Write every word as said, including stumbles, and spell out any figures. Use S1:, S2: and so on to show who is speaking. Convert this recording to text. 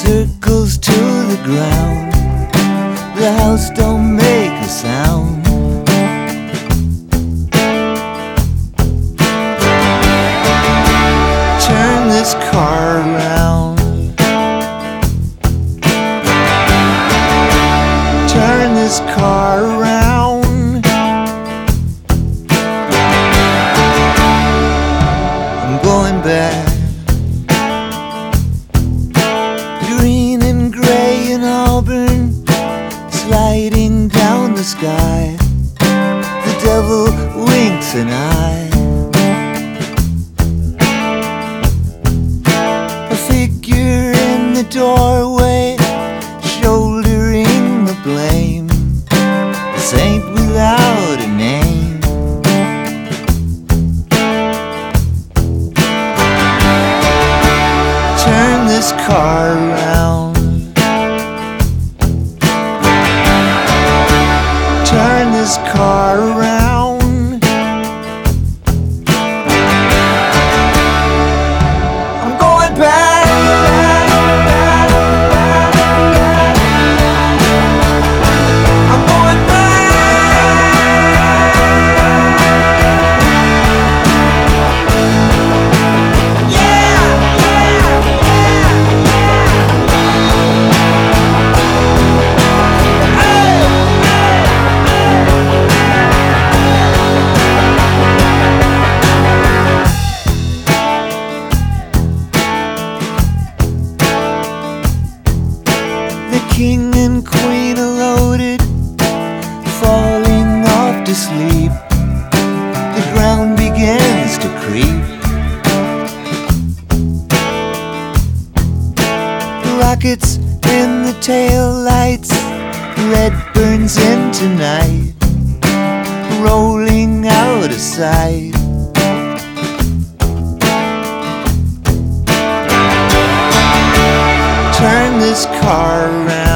S1: circles to the ground. The house don't make a sound. Turn this car around. Turn this car around. I'm going back. Green and gray in Auburn, sliding down the sky. The devil winks an eye. A figure in the doorway, shouldering the blame. A saint without a name. Turn this car around. Turn this car around. I'm going back. I'm going king and queen are loaded, falling off to sleep. The ground begins to creep. Rockets in the tail lights, red burns into night, rolling out of sight. Turn this car around.